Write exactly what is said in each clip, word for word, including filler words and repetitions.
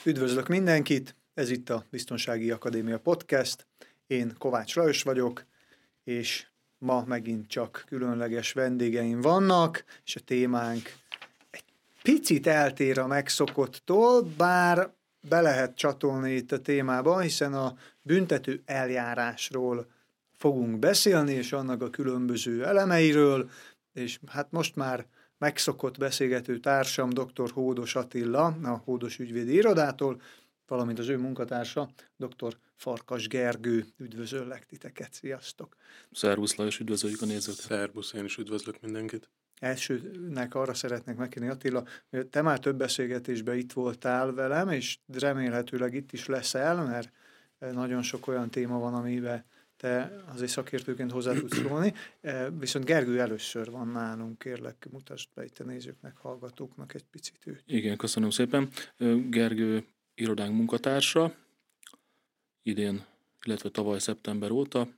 Üdvözlök mindenkit, ez itt a Biztonsági Akadémia Podcast. Én Kovács Lajos vagyok, és ma megint csak különleges vendégeim vannak, és a témánk egy picit eltér a megszokottól, bár be lehet csatolni itt a témába, hiszen a büntető eljárásról fogunk beszélni, és annak a különböző elemeiről, és hát most már megszokott beszélgető társam dr. Hódos Attila, a Hódos Ügyvédi Irodától, valamint az ő munkatársa, dr. Farkas Gergő. Üdvözöllek titeket, sziasztok! Szervusz Lajos, üdvözöljük a nézőket! Szervusz, én is üdvözlök mindenkit! Elsőnek arra szeretnék megkérni, Attila, hogy te már több beszélgetésben itt voltál velem, és remélhetőleg itt is leszel, mert nagyon sok olyan téma van, amiben te azért szakértőként hozzá tudsz szólni, viszont Gergő először van nálunk, kérlek, mutasd be itt a nézőknek, hallgatóknak egy picit őt. Igen, köszönöm szépen. Gergő irodánk munkatársa, idén, illetve tavaly szeptember óta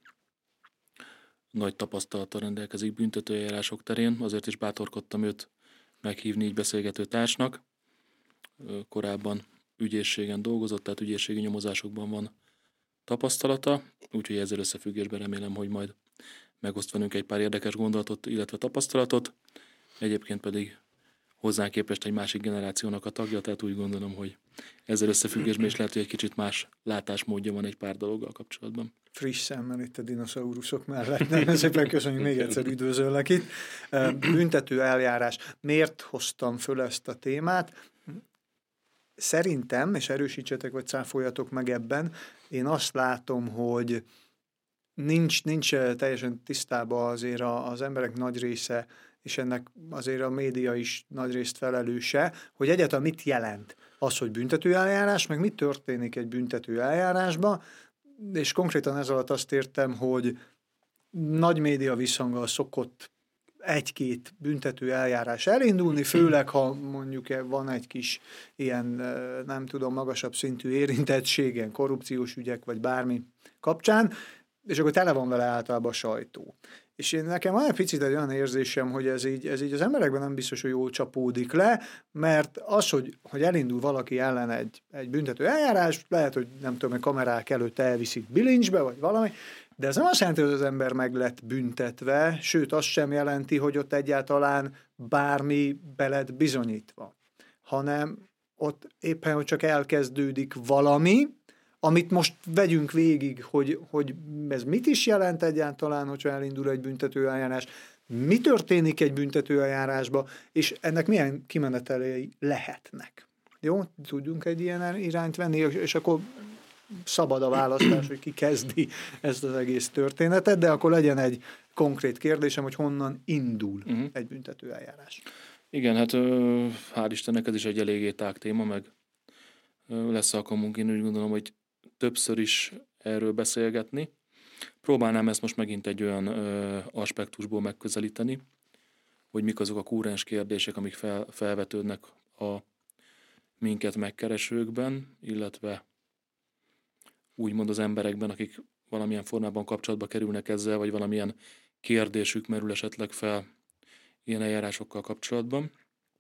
nagy tapasztalattal rendelkezik büntetőeljárások terén, azért is bátorkodtam őt meghívni így beszélgető társnak. Korábban ügyészségen dolgozott, tehát ügyészségi nyomozásokban van tapasztalata, úgyhogy ezzel összefüggésben remélem, hogy majd megoszt velünk egy pár érdekes gondolatot, illetve tapasztalatot. Egyébként pedig hozzánk képest egy másik generációnak a tagja, tehát úgy gondolom, hogy ezzel összefüggésben is lehet, hogy egy kicsit más látásmódja van egy pár dologgal kapcsolatban. Friss szemmel itt a dinoszauruszok mellett. Nagyon szépen köszönjük, még egyszer üdvözöllek itt. Büntető eljárás. Miért hoztam föl ezt a témát? Szerintem, és erősítsetek, vagy cáfoljatok meg ebben, én azt látom, hogy nincs, nincs teljesen tisztában azért az emberek nagy része, és ennek azért a média is nagy részt felelőse, hogy egyáltalán mit jelent az, hogy büntetőeljárás, meg mi történik egy büntetőeljárásban, és konkrétan ez alatt azt értem, hogy nagy média visszhanggal szokott egy-két büntető eljárás elindulni, főleg ha mondjuk van egy kis ilyen, nem tudom, magasabb szintű érintettségen, korrupciós ügyek, vagy bármi kapcsán, és akkor tele van vele általában a sajtó. És én nekem van egy picit egy olyan érzésem, hogy ez így, ez így az emberekben nem biztos, hogy jól csapódik le, mert az, hogy, hogy elindul valaki ellen egy, egy büntető eljárás, lehet, hogy nem tudom, hogy kamerák előtt elviszik bilincsbe, vagy valami, de ez nem azt jelenti, hogy az ember meg lett büntetve, sőt, azt sem jelenti, hogy ott egyáltalán bármi be lett bizonyítva, hanem ott éppen, hogy csak elkezdődik valami, amit most vegyünk végig, hogy, hogy ez mit is jelent egyáltalán, hogyha elindul egy büntetőeljárás, mi történik egy büntetőeljárásba, és ennek milyen kimenetelei lehetnek. Jó? Tudjunk egy ilyen irányt venni, és akkor szabad a választás, hogy ki kezdi ezt az egész történetet, de akkor legyen egy konkrét kérdésem, hogy honnan indul uh-huh. egy büntetőeljárás. Igen, hát hál' Istennek ez is egy eléggé tág téma, meg lesz alkalmunk, én úgy gondolom, hogy többször is erről beszélgetni. Próbálnám ezt most megint egy olyan ö, aspektusból megközelíteni, hogy mik azok a kúrens kérdések, amik fel, felvetődnek a minket megkeresőkben, illetve úgymond az emberekben, akik valamilyen formában kapcsolatba kerülnek ezzel, vagy valamilyen kérdésük merül esetleg fel ilyen eljárásokkal kapcsolatban.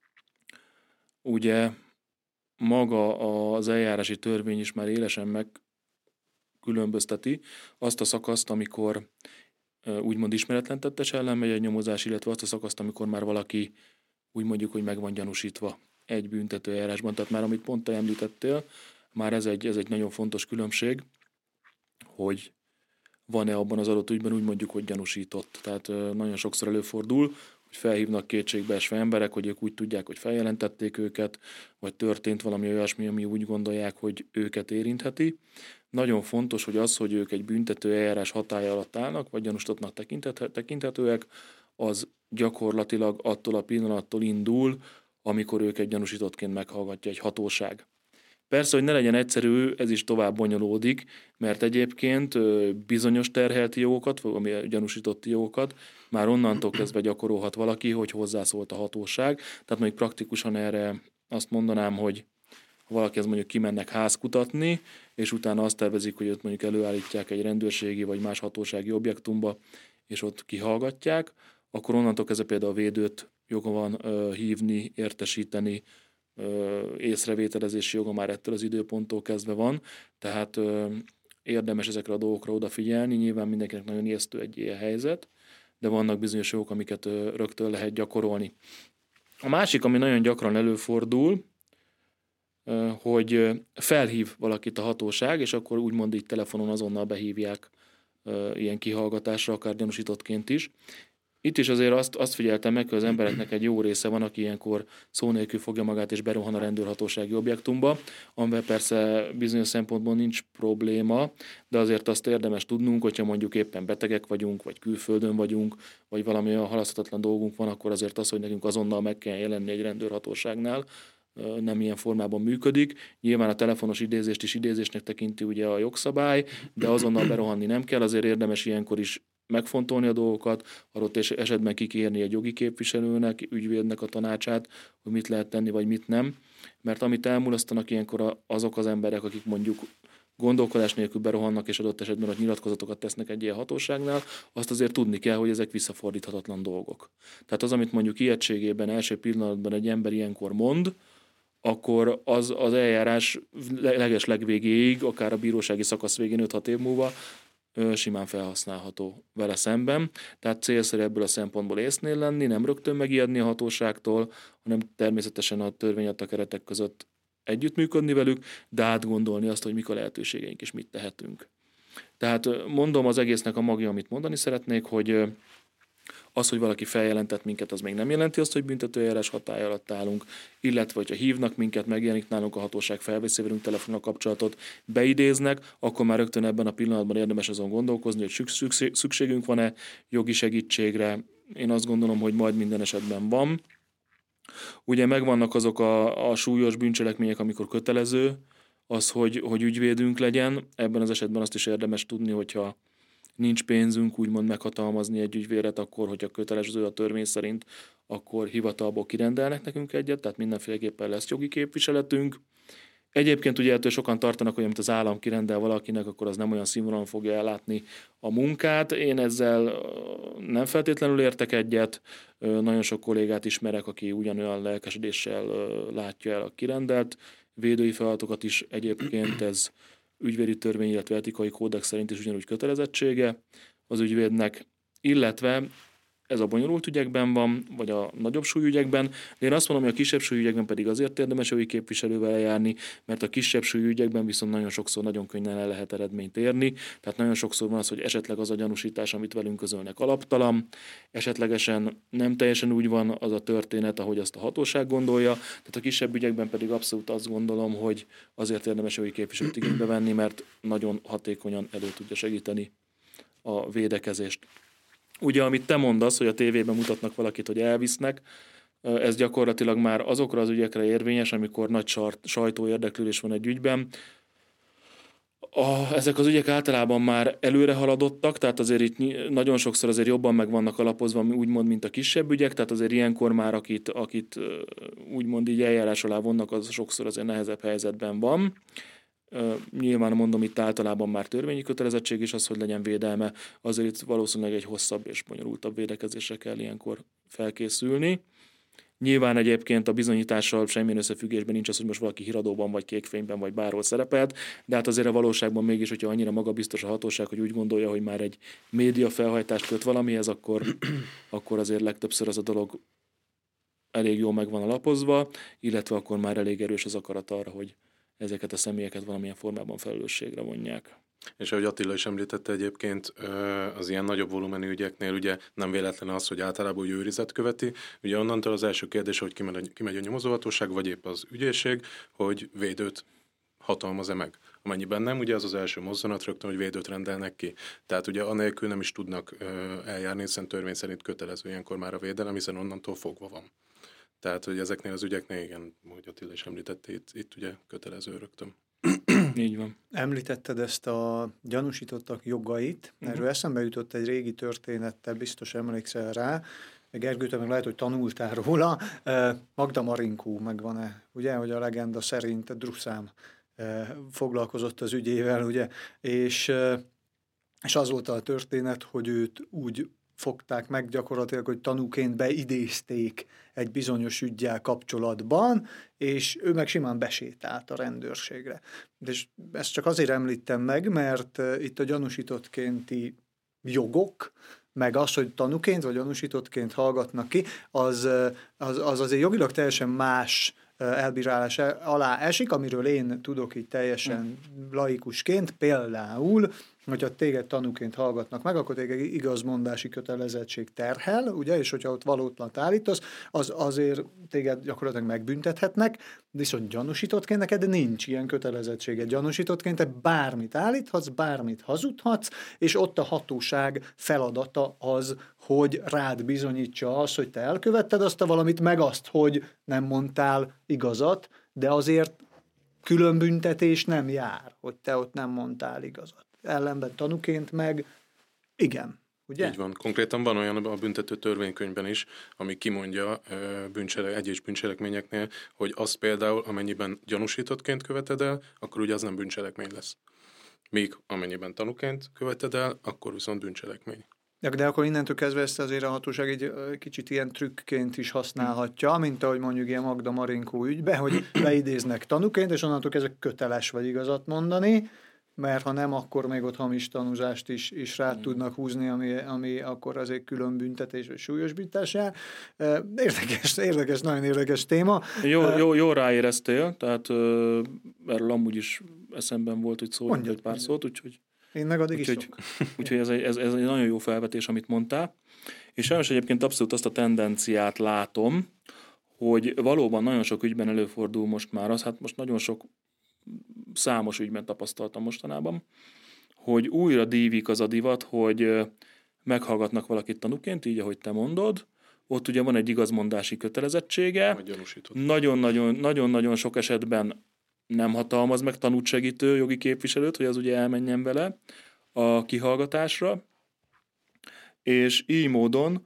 Ugye maga az eljárási törvény is már élesen megkülönbözteti azt a szakaszt, amikor úgymond ismeretlen tettes ellen megy egy nyomozás, illetve azt a szakaszt, amikor már valaki úgy mondjuk, hogy meg van gyanúsítva egy büntető eljárásban. Tehát már amit pont te említettél, már ez egy, ez egy nagyon fontos különbség, hogy van-e abban az adott ügyben úgy mondjuk, hogy gyanúsított. Tehát nagyon sokszor előfordul, hogy felhívnak kétségbeesve emberek, hogy ők úgy tudják, hogy feljelentették őket, vagy történt valami olyasmi, ami úgy gondolják, hogy őket érintheti. Nagyon fontos, hogy az, hogy ők egy büntető eljárás hatálya alatt állnak, vagy gyanúsítottnak tekinthetőek, az gyakorlatilag attól a pillanattól indul, amikor őket gyanúsítottként meghallgatja egy hatóság. Persze, hogy ne legyen egyszerű, ez is tovább bonyolódik, mert egyébként bizonyos terhelti jogokat, vagy gyanúsítotti jogokat már onnantól kezdve gyakorolhat valaki, hogy hozzászólt a hatóság. Tehát mondjuk praktikusan erre azt mondanám, hogy ha valaki ez mondjuk kimennek házkutatni, és utána azt tervezik, hogy ott mondjuk előállítják egy rendőrségi vagy más hatósági objektumba, és ott kihallgatják, akkor onnantól kezdve például a védőt joga van hívni, értesíteni, észrevételezési joga már ettől az időponttól kezdve van, tehát érdemes ezekre a dolgokra odafigyelni. Nyilván mindenkinek nagyon ijesztő egy ilyen helyzet, de vannak bizonyos jogok, amiket rögtön lehet gyakorolni. A másik, ami nagyon gyakran előfordul, hogy felhív valakit a hatóság, és akkor úgymond így telefonon azonnal behívják ilyen kihallgatásra, akár gyanúsítottként is. Itt is azért azt, azt figyeltem meg, hogy az embereknek egy jó része van, aki ilyenkor szó nélkül fogja magát és berohan a rendőrhatósági objektumba, amivel persze bizonyos szempontból nincs probléma, de azért azt érdemes tudnunk, hogyha mondjuk éppen betegek vagyunk, vagy külföldön vagyunk, vagy valami olyan halaszthatatlan dolgunk van, akkor azért az, hogy nekünk azonnal meg kell jelenni egy rendőrhatóságnál, nem ilyen formában működik. Nyilván a telefonos idézést is idézésnek tekinti ugye a jogszabály, de azonnal berohanni nem kell, azért érdemes ilyenkor is megfontolni a dolgokat, adott esetben kikérni egy jogi képviselőnek, ügyvédnek a tanácsát, hogy mit lehet tenni, vagy mit nem. Mert amit elmulasztanak ilyenkor azok az emberek, akik mondjuk gondolkodás nélkül berohannak, és adott esetben ott nyilatkozatokat tesznek egy ilyen hatóságnál, azt azért tudni kell, hogy ezek visszafordíthatatlan dolgok. Tehát az, amit mondjuk ijegységében első pillanatban egy ember ilyenkor mond, akkor az, az eljárás leges legvégéig, akár a bírósági szakasz végén öt-hat év múlva simán felhasználható vele szemben. Tehát célszerű ebből a szempontból észnél lenni, nem rögtön megijedni a hatóságtól, hanem természetesen a törvény adta keretek között együttműködni velük, de átgondolni azt, hogy mik a lehetőségeink és mit tehetünk. Tehát mondom az egésznek a magja, amit mondani szeretnék, hogy az, hogy valaki feljelentett minket, az még nem jelenti azt, hogy büntetőeljárás hatálya alatt állunk, illetve, hogyha hívnak minket, megjelenik nálunk a hatóság, felveszi velünk telefonon kapcsolatot, beidéznek, akkor már rögtön ebben a pillanatban érdemes azon gondolkozni, hogy szükségünk van-e jogi segítségre. Én azt gondolom, hogy majd minden esetben van. Ugye megvannak azok a, a súlyos bűncselekmények, amikor kötelező az, hogy, hogy ügyvédünk legyen. Ebben az esetben azt is érdemes tudni, hogyha nincs pénzünk úgymond meghatalmazni egy ügyvédet, akkor, hogyha kötelező a törvény szerint, akkor hivatalból kirendelnek nekünk egyet, tehát mindenféleképpen lesz jogi képviseletünk. Egyébként ugye ettől sokan tartanak, hogy amit az állam kirendel valakinek, akkor az nem olyan színvonalon fogja ellátni a munkát. Én ezzel nem feltétlenül értek egyet. Nagyon sok kollégát ismerek, aki ugyanolyan lelkesedéssel látja el a kirendelt védői feladatokat is. Egyébként ez ügyvédi törvény, illetve etikai kódex szerint is ugyanúgy kötelezettsége az ügyvédnek, illetve ez a bonyolult ügyekben van, vagy a nagyobb súlyügyekben, de én azt mondom, hogy a kisebb súlyügyekben pedig azért érdemes jogi képviselővel eljárni, mert a kisebb súlyügyekben viszont nagyon sokszor nagyon könnyen el lehet eredményt érni, tehát nagyon sokszor van az, hogy esetleg az a gyanúsítás, amit velünk közölnek, alaptalan, esetlegesen nem teljesen úgy van az a történet, ahogy azt a hatóság gondolja, tehát a kisebb ügyekben pedig abszolút azt gondolom, hogy azért érdemes jogi képviselőt igénybe venni, mert nagyon hatékonyan elő tudja segíteni a védekezést. Ugye, amit te mondasz, hogy a tévében mutatnak valakit, hogy elvisznek, ez gyakorlatilag már azokra az ügyekre érvényes, amikor nagy sajtóérdeklődés van egy ügyben. A, ezek az ügyek általában már előre haladottak, tehát azért itt nagyon sokszor azért jobban meg vannak alapozva, úgymond, mint a kisebb ügyek, tehát azért ilyenkor már, akit, akit úgymond így eljárás alá vonnak, az sokszor azért nehezebb helyzetben van. Nyilván mondom, itt általában már törvényi kötelezettség is az, hogy legyen védelme, azért itt valószínűleg egy hosszabb és bonyolultabb védekezésre kell ilyenkor felkészülni. Nyilván egyébként a bizonyítással semmilyen összefüggésben nincs az, hogy most valaki híradóban, vagy kékfényben, vagy bárhol szerepelt, de hát azért a valóságban mégis, hogyha annyira magabiztos a hatóság, hogy úgy gondolja, hogy már egy média felhajtást köt valamihez, akkor, akkor azért legtöbbször az a dolog elég jól meg van alapozva, illetve akkor már elég erős az akarat arra, hogy ezeket a személyeket valamilyen formában felelősségre vonják. És ahogy Attila is említette egyébként, az ilyen nagyobb volumenű ügyeknél ugye nem véletlen az, hogy általában úgy őrizet követi. Ugye onnantól az első kérdés, hogy kimegy, kimegy a nyomozóhatóság, vagy épp az ügyészség, hogy védőt hatalmaz-e meg. Amennyiben nem, ugye az az első mozzanat rögtön, hogy védőt rendelnek ki. Tehát ugye anélkül nem is tudnak eljárni, hiszen törvény szerint kötelező ilyenkor már a védelem, hiszen onnantól fogva van. Tehát, hogy ezeknél az ügyeknél, igen, ahogy Attila is említette, itt, itt ugye kötelező rögtön. Így van. Említetted ezt a gyanúsítottak jogait. Erről uh-huh. eszembe jutott egy régi történet, te biztos emlékszel rá. Gergő, te meg lehet, hogy tanultál róla. Magda Marinkó megvan-e, ugye, hogy a legenda szerint Druszám foglalkozott az ügyével, ugye, és, és az volt a történet, hogy őt úgy fogták meg gyakorlatilag, hogy tanúként beidézték egy bizonyos üggyel kapcsolatban, és ő meg simán besétált a rendőrségre. És ezt csak azért említem meg, mert itt a gyanúsítottkénti jogok, meg az, hogy tanúként vagy gyanúsítottként hallgatnak ki, az, az, az azért jogilag teljesen más elbírálás alá esik, amiről én tudok így teljesen laikusként, például, hogyha téged tanúként hallgatnak meg, akkor téged igazmondási kötelezettség terhel, ugye, és hogyha ott valótlant állítasz, az azért téged gyakorlatilag megbüntethetnek, viszont gyanúsítottként neked nincs ilyen kötelezettsége. Gyanúsítottként te bármit állíthatsz, bármit hazudhatsz, és ott a hatóság feladata az, hogy rád bizonyítsa azt, hogy te elkövetted azt a valamit, meg azt, hogy nem mondtál igazat, de azért külön büntetés nem jár, hogy te ott nem mondtál igazat. Ellenben tanúként meg igen, ugye? Így van. Konkrétan van olyan a büntető törvénykönyvben is, ami kimondja bűncselek, egyes bűncselekményeknél, hogy azt például, amennyiben gyanúsítottként követed el, akkor ugye az nem bűncselekmény lesz. Míg amennyiben tanúként követed el, akkor viszont bűncselekmény. De akkor innentől kezdve ezt azért a hatóság egy kicsit ilyen trükként is használhatja, mint ahogy mondjuk ilyen Magda Marinkó ügybe, hogy beidéznek tanúként, és onnantól kezdve köteles vagy igazat mondani, mert ha nem, akkor még ott hamis tanúzást is, is rá tudnak húzni, ami, ami akkor azért külön büntetés vagy súlyosbítás jár. Érdekes, érdekes, nagyon érdekes téma. Jó, jó, jó ráéreztél, tehát uh, erről amúgy is eszemben volt, hogy szólj egy pár szót, úgyhogy én meg addig úgyhogy, is úgyhogy ez, egy, ez, ez egy nagyon jó felvetés, amit mondtál. És sajnos egyébként abszolút azt a tendenciát látom, hogy valóban nagyon sok ügyben előfordul most már az, hát most nagyon sok számos ügyben tapasztaltam mostanában, hogy újra dívik az a divat, hogy meghallgatnak valakit tanúként, így ahogy te mondod, ott ugye van egy igazmondási kötelezettsége, nagyon-nagyon, nagyon-nagyon sok esetben nem hatalmaz meg tanút segítő jogi képviselőt, hogy az ugye elmenjen vele a kihallgatásra, és így módon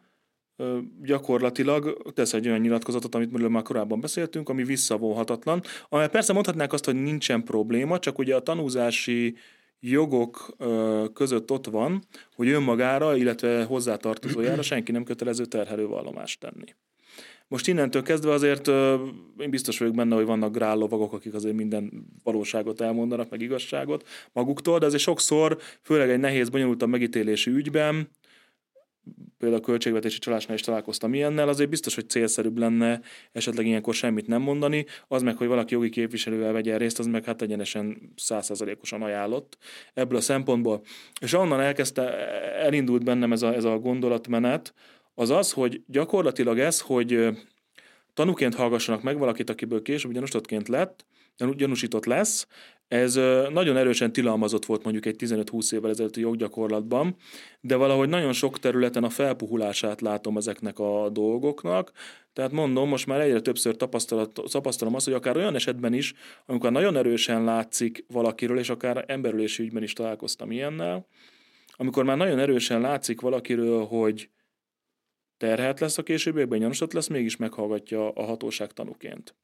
gyakorlatilag tesz egy olyan nyilatkozatot, amit már korábban beszéltünk, ami visszavonhatatlan, amely persze mondhatnák azt, hogy nincsen probléma, csak ugye a tanúzási jogok között ott van, hogy önmagára, illetve hozzátartozójára senki nem kötelező terhelővallomást tenni. Most innentől kezdve azért én biztos vagyok benne, hogy vannak grállovagok, akik azért minden valóságot elmondanak, meg igazságot maguktól, de azért sokszor, főleg egy nehéz, bonyolultabb megítélésű ügyben, például a költségvetési csalásnál is találkoztam ilyennel, azért biztos, hogy célszerűbb lenne esetleg ilyenkor semmit nem mondani, az meg, hogy valaki jogi képviselővel vegyen részt, az meg hát egyenesen száz százalékosan ajánlott ebből a szempontból. És onnan elkezdte, elindult bennem ez a, ez a gondolatmenet, az az, hogy gyakorlatilag ez, hogy tanúként hallgassanak meg valakit, akiből később gyanúsítottként lett, gyanúsított lesz, ez nagyon erősen tilalmazott volt mondjuk egy tizenöt-húsz évvel ezelőtti joggyakorlatban, de valahogy nagyon sok területen a felpuhulását látom ezeknek a dolgoknak. Tehát mondom, most már egyre többször tapasztalom azt, hogy akár olyan esetben is, amikor nagyon erősen látszik valakiről, és akár emberölési ügyben is találkoztam ilyennel, amikor már nagyon erősen látszik valakiről, hogy terhelt lesz a későbbiekben, gyanúsított lesz, mégis meghallgatja a hatóság tanúként.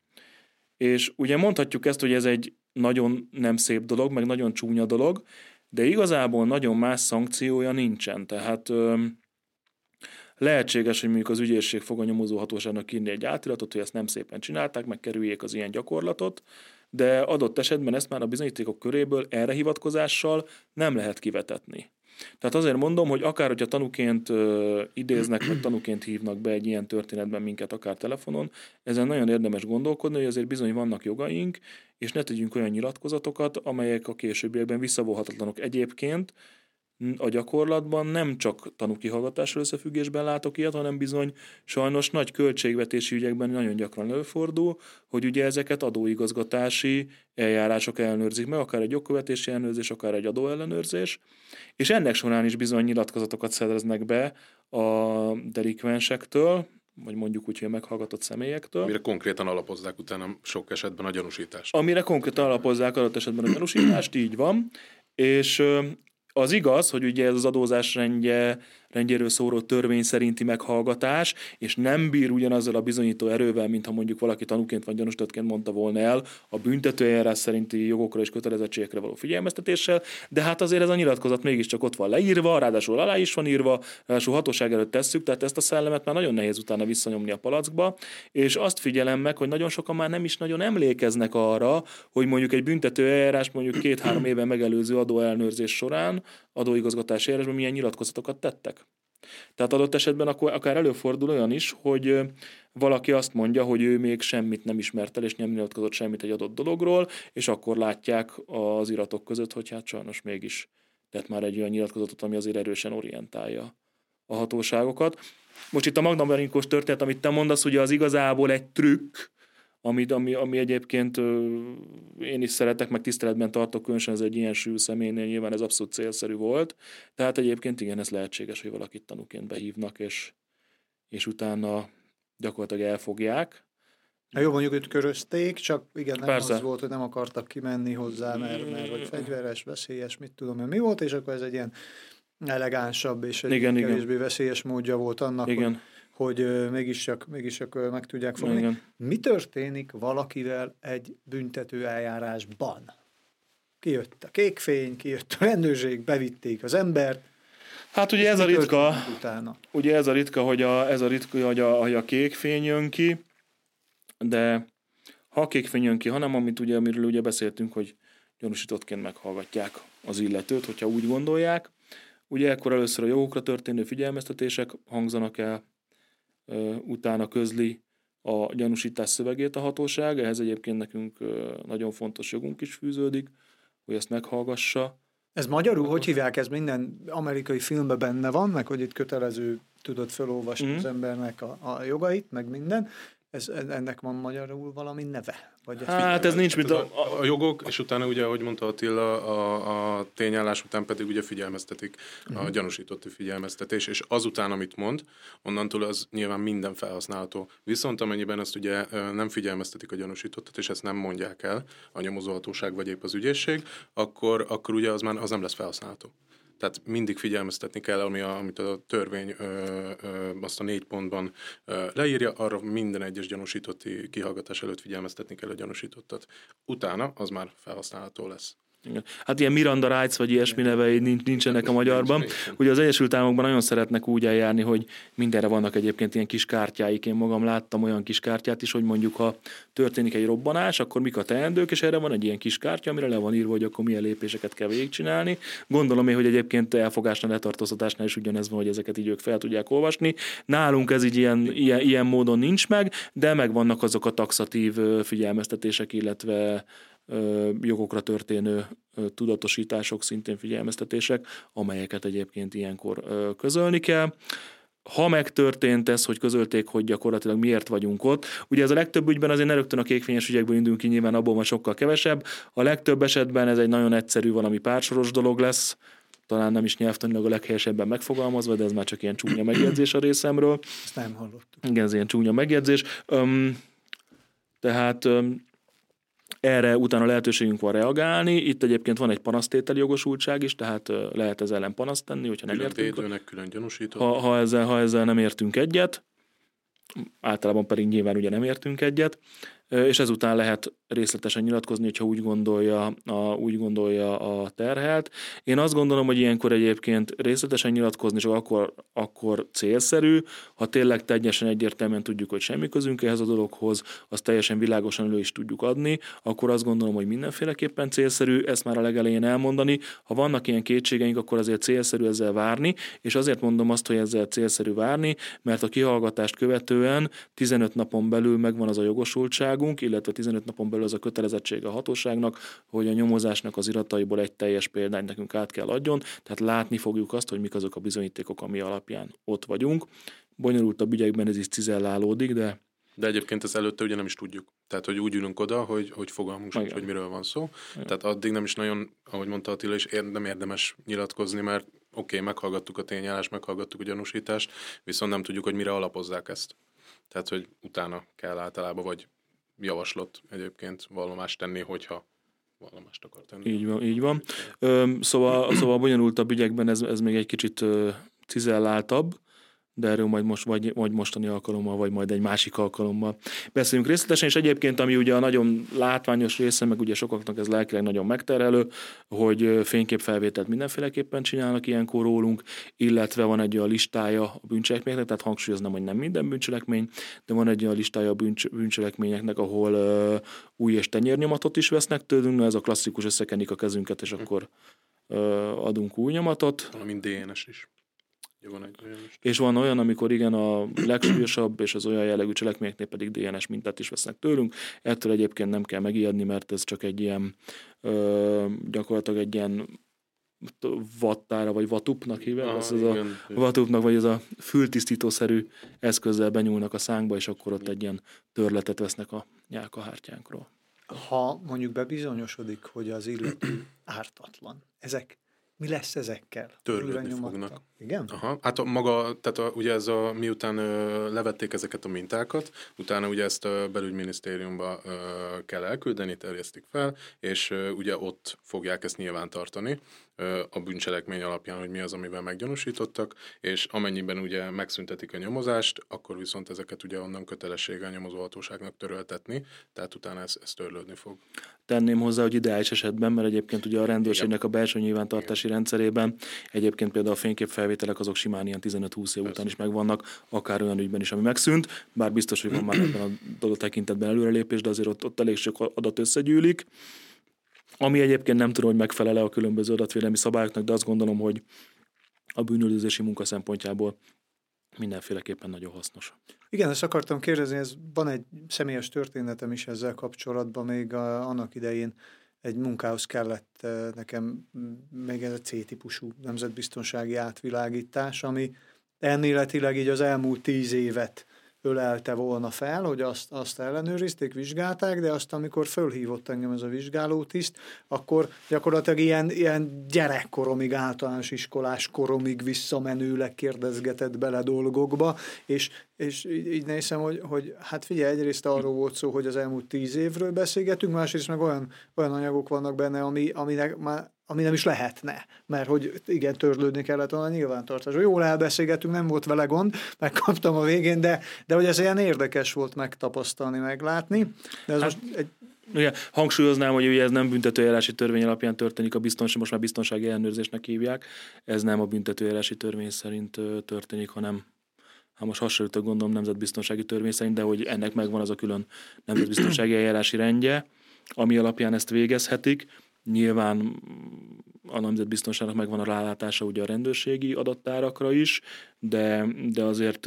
És ugye mondhatjuk ezt, hogy ez egy nagyon nem szép dolog, meg nagyon csúnya dolog, de igazából nagyon más szankciója nincsen. Tehát ö, lehetséges, hogy mondjuk az ügyészség fog a nyomozóhatóságnak írni egy átiratot, hogy ezt nem szépen csinálták, meg kerüljék az ilyen gyakorlatot, de adott esetben ezt már a bizonyítékok köréből erre hivatkozással nem lehet kivetetni. Tehát azért mondom, hogy akár, hogyha tanúként ö, idéznek, vagy tanúként hívnak be egy ilyen történetben minket, akár telefonon, ezen nagyon érdemes gondolkodni, hogy azért bizony vannak jogaink, és ne tegyünk olyan nyilatkozatokat, amelyek a későbbiekben visszavonhatatlanok. Egyébként a gyakorlatban nem csak tanúkihallgatással összefüggésben látok ilyet, hanem bizony sajnos nagy költségvetési ügyekben nagyon gyakran előfordul, hogy ugye ezeket adóigazgatási eljárások ellenőrzik meg, akár egy jogkövetési ellenőrzés, akár egy adóellenőrzés, és ennek során is bizony nyilatkozatokat szereznek be a delikvensektől, vagy mondjuk úgy, hogy a meghallgatott személyektől. Amire konkrétan alapozzák utána sok esetben a gyanúsítást. Amire konkrétan alapozzák adott esetben a gyanúsítást, így van, és az igaz, hogy ugye ez az adózás rendje rendjéről szóló törvény szerinti meghallgatás, és nem bír ugyanazzal a bizonyító erővel, mint ha mondjuk valaki tanúként vagy gyanúsítottként mondta volna el a büntetőeljárás szerinti jogokra és kötelezettségekre való figyelmeztetéssel, de hát azért ez a nyilatkozat mégiscsak ott van leírva, ráadásul alá is van írva, ráadásul hatóság előtt tesszük, tehát ezt a szellemet már nagyon nehéz utána visszanyomni a palackba, és azt figyelem meg, hogy nagyon sokan már nem is nagyon emlékeznek arra, hogy mondjuk egy büntetőeljárás mondjuk két-három éven megelőző adóellenőrzés során, adóigazgatási eljárásban milyen nyilatkozatokat tettek. Tehát adott esetben akkor akár előfordul olyan is, hogy valaki azt mondja, hogy ő még semmit nem ismert el, és nem nyilatkozott semmit egy adott dologról, és akkor látják az iratok között, hogy hát sajnos mégis tett már egy olyan nyilatkozatot, ami azért erősen orientálja a hatóságokat. Most itt a Magda Marinkós történet, amit te mondasz, ugye az igazából egy trükk, ami, ami, ami egyébként ö, én is szeretek, meg tiszteletben tartok, különösen ez egy ilyen sűrű személynél, nyilván ez abszolút célszerű volt. Tehát egyébként igen, ez lehetséges, hogy valakit tanúként behívnak, és, és utána gyakorlatilag elfogják. Hát jó, mondjuk őt körözték, csak igen, nem Persze. az volt, hogy nem akartak kimenni hozzá, mert, mert hogy fegyveres, veszélyes, mit tudom én, mi volt, és akkor ez egy ilyen elegánsabb és egy Igen, kevésbé igen. veszélyes módja volt annak, Igen. hogy, hogy mégiscsak, mégiscsak meg tudják fogni. Igen. Mi történik valakivel egy büntető eljárásban? Kijött a kékfény, kijött a rendőrség, bevitték az embert. Hát ugye ez a ritka, utána? ugye ez a ritka, hogy a, ez a ritka, hogy a, hogy a kékfény jön ki, de ha a kékfény jön ki, hanem amit ugye, amiről ugye beszéltünk, hogy gyanúsítottként meghallgatják az illetőt, hogyha úgy gondolják. Ugye ekkor először a jogokra történő figyelmeztetések hangzanak el, utána közli a gyanúsítás szövegét a hatóság, ehhez egyébként nekünk nagyon fontos jogunk is fűződik, hogy ezt meghallgassa. Ez magyarul, hogy hívják, ez minden amerikai filmben benne van, meg hogy itt kötelező tudod felolvasni mm. az embernek a, a jogait, meg minden. Ez, ennek van magyarul valami neve? Vagy hát ez nincs, mint a, a, a jogok, és utána ugye, ahogy mondta Attila, a, a tényállás után pedig ugye figyelmeztetik, uh-huh. a gyanúsítotti figyelmeztetés, és azután, amit mond, onnantól az nyilván minden felhasználható. Viszont amennyiben ezt ugye nem figyelmeztetik a gyanúsítottat, és ezt nem mondják el a nyomozóhatóság vagy épp az ügyészség, akkor, akkor ugye az már az nem lesz felhasználható. Tehát mindig figyelmeztetni kell, ami a, amit a törvény ö, ö, azt a négy pontban ö, leírja, arra minden egyes gyanúsítotti kihallgatás előtt figyelmeztetni kell a gyanúsítottat. Utána az már felhasználható lesz. Igen. Hát ilyen Miranda Rights vagy ilyesmi nevei nincsenek a magyarban. Ugye az Egyesült Államokban nagyon szeretnek úgy eljárni, hogy mindenre vannak egyébként ilyen kis kártyáik. Én magam láttam olyan kis kártyát is, hogy mondjuk ha történik egy robbanás, akkor mik a teendők, és erre van egy ilyen kis kártya, amire le van írva, hogy akkor milyen lépéseket kell végigcsinálni. Gondolom én, hogy egyébként elfogásnál, letartóztatásnál is ugyanez van, hogy ezeket így ők fel tudják olvasni. Nálunk ez így ilyen, ilyen, ilyen módon nincs meg, de megvannak azok a taxatív figyelmeztetések, illetve jogokra történő tudatosítások, szintén figyelmeztetések, amelyeket egyébként ilyenkor közölni kell. Ha megtörtént ez, hogy közölték, hogy gyakorlatilag miért vagyunk ott, ugye ez a legtöbb ügyben azért ne rögtön a kékfényes ügyekből indulunk ki, nyilván abból van sokkal kevesebb. A legtöbb esetben ez egy nagyon egyszerű, valami pársoros dolog lesz, talán nem is nyelvtanilag a leghelyesebben megfogalmazva, de ez már csak ilyen csúnya megjegyzés a részemről. Ezt nem hallottuk. Igen, ez ilyen csúnya megjegyzés. Öm, tehát öm, erre utána lehetőségünk van reagálni. Itt egyébként van egy panasztételi jogosultság is, tehát lehet ez ellen panaszt tenni, hogyha nem külön értünk. Védőnek, külön gyanúsított. Ha, ha, ezzel, ha ezzel nem értünk egyet, általában pedig nyilván ugye nem értünk egyet, és ezután lehet részletesen nyilatkozni, hogyha úgy gondolja, a, úgy gondolja a terhelt. Én azt gondolom, hogy ilyenkor egyébként részletesen nyilatkozni csak akkor, akkor célszerű, ha tényleg teljesen egyértelműen tudjuk, hogy semmi közünk ehhez a dologhoz, azt teljesen világosan elő is tudjuk adni, akkor azt gondolom, hogy mindenféleképpen célszerű, ezt már a legelején elmondani. Ha vannak ilyen kétségeink, akkor azért célszerű ezzel várni, és azért mondom azt, hogy ezzel célszerű várni, mert a kihallgatást követően tizenöt napon belül megvan az a jogosultság, illetve tizenöt napon belül az a kötelezettsége a hatóságnak, hogy a nyomozásnak az irataiból egy teljes példányt nekünk át kell adjon, tehát látni fogjuk azt, hogy mik azok a bizonyítékok, ami alapján ott vagyunk. Bonyolultabb ügyekben ez is cizellálódik, de... De egyébként ezt előtte ugye nem is tudjuk. Tehát, hogy úgy ülünk oda, hogy, hogy fogalmunk sincs, hogy miről van szó. Igen. Tehát addig nem is nagyon, ahogy mondta Attila is, nem érdemes nyilatkozni, mert oké, okay, meghallgattuk a tényállást, meghallgattuk a gyanúsítást, viszont nem tudjuk, hogy mire alapozzák ezt. Tehát, hogy utána kell általában, vagy javaslat egyébként vallomást tenni, hogyha vallomást akar tenni. Így van, így van. Ö, szóval, szóval a bonyolultabb ügyekben ez, ez még egy kicsit ö, cizelláltabb, de erről majd most vagy, vagy mostani alkalommal, vagy majd egy másik alkalommal beszélünk részletesen, és egyébként, ami ugye a nagyon látványos része, meg ugye sokaknak ez lelkileg nagyon megterhelő, hogy fényképfelvételt mindenféleképpen csinálnak ilyenkor rólunk, illetve van egy olyan listája a bűncselekményeknek, tehát hangsúlyoznám, hogy nem minden bűncselekmény, de van egy olyan listája a bűncs, bűncselekményeknek, ahol uh, új és tenyérnyomatot is vesznek tőlünk, na ez a klasszikus, összekenik a kezünket, és akkor uh, adunk új nyomatot. Valamint dé en es is. Van egy olyan és van olyan, amikor igen, a legsúlyosabb és az olyan jellegű cselekményeknél pedig dé en es mintát is vesznek tőlünk. Ettől egyébként nem kell megijedni, mert ez csak egy ilyen ö, gyakorlatilag egy ilyen vattára, vagy vatupnak hívják, ah, ez a vatupnak, vagy ez a fültisztítószerű eszközzel benyúlnak a szánkba, és akkor ott egy ilyen törletet vesznek a nyálkahártyánkról. Ha mondjuk bebizonyosodik, hogy az illető ártatlan, ezek mi lesz ezekkel? Törlődni fognak. Igen? Aha. Hát a maga, tehát a, ugye ez a, miután ö, levették ezeket a mintákat, utána ugye ezt a belügyminisztériumba ö, kell elküldeni, terjesztik fel, és ö, ugye ott fogják ezt nyilván tartani ö, a bűncselekmény alapján, hogy mi az, amivel meggyanúsítottak, és amennyiben ugye megszüntetik a nyomozást, akkor viszont ezeket ugye onnan kötelessége a nyomozóhatóságnak töröltetni, tehát utána ez, ez törlődni fog. Tenném hozzá, hogy ideális esetben, mert egyébként ugye a rendőrségnek a belső nyilvántartási Igen. rendszerében egyébként például a fényképfelvételek azok simán ilyen tizenöt-húsz év után is megvannak, akár olyan ügyben is, ami megszűnt, bár biztos, hogy van már ebben a dolog tekintetben előrelépés, de azért ott, ott elég sok adat összegyűlik, ami egyébként nem tudom, hogy megfelel-e a különböző adatvédelmi szabályoknak, de azt gondolom, hogy a bűnüldözési munka szempontjából mindenféleképpen nagyon hasznos. Igen, ezt akartam kérdezni, ez van egy személyes történetem is ezzel kapcsolatban, még a, annak idején egy munkához kellett nekem még ez a C-típusú nemzetbiztonsági átvilágítás, ami elméletileg így az elmúlt tíz évet ölelte volna fel, hogy azt, azt ellenőrizték, vizsgálták, de azt, amikor fölhívott engem ez a vizsgálótiszt, akkor gyakorlatilag ilyen, ilyen gyerekkoromig, általános iskolás koromig visszamenőleg kérdezgetett bele dolgokba, és, és így nézem, hogy, hogy hát figyelj, egyrészt arról volt szó, hogy az elmúlt tíz évről beszélgetünk, másrészt meg olyan, olyan anyagok vannak benne, ami, aminek már ami nem is lehetne, mert hogy igen, törlődni kellett volna a nyilvántartásra. Jól elbeszélgettünk, nem volt vele gond, megkaptam a végén, de, de hogy ez ilyen érdekes volt megtapasztalni, meglátni. De ez hát, most egy... ugye, hangsúlyoznám, hogy ugye ez nem büntetőeljárási törvény alapján történik, a biztonság, most már biztonsági ellenőrzésnek hívják, ez nem a büntetőeljárási törvény szerint történik, hanem ha most hasonlítok, gondolom nemzetbiztonsági törvény szerint, de hogy ennek megvan az a külön nemzetbiztonsági eljárási rendje, ami alapján ezt végezhetik. Nyilván a nemzetbiztonságnak megvan a rálátása ugye a rendőrségi adattárakra is, de, de azért,